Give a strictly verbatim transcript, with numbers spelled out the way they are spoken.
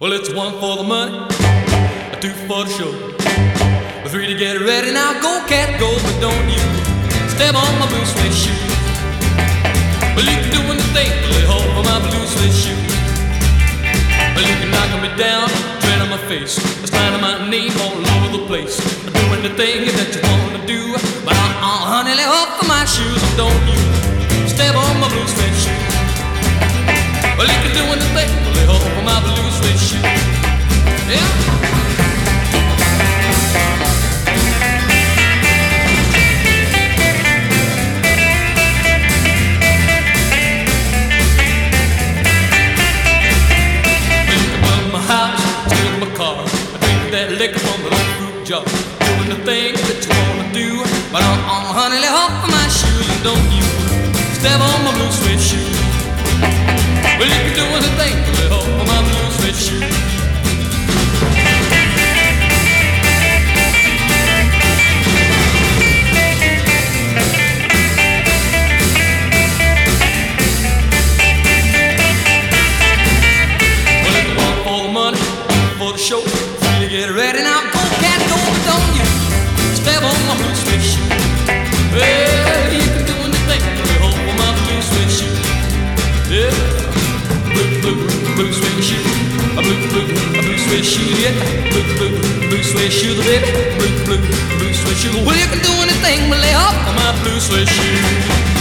Well, it's one for the money, a two for the show, a three to get ready. Now go, cat, go, but don't you step on my blue suede shoe. Well, you can do anything, lay hold of my blue suede shoe. Well, you can knock me down, tread on my face, sign my name all over the place. Do anything that you wanna do, but uh-uh, honey, lay off of my shoes, and don't you step on my blue suede shoe. Well, you can do anything, lay hold of my blue suede shoe. Yeah. Liquor from the old fruit jar. Doing the thing that you wanna do, but uh-uh, honey, lay off of my shoes, and don't you step on my blue suede shoe. Well, you can do anything, lay off of my blue suede shoe. Well, it's one for the money, one for the show. Get ready now, go, cat, go, don't you step on my blue suede shoe. Well, you can do anything, lay hold of my blue suede shoe. Yeah, blue, blue, blue suede shoe, a blue, blue, a blue suede shoe, yeah, blue, blue, blue suede shoe, baby, blue, blue, blue suede shoe. Well, you can do anything, but lay off of my blue suede shoe.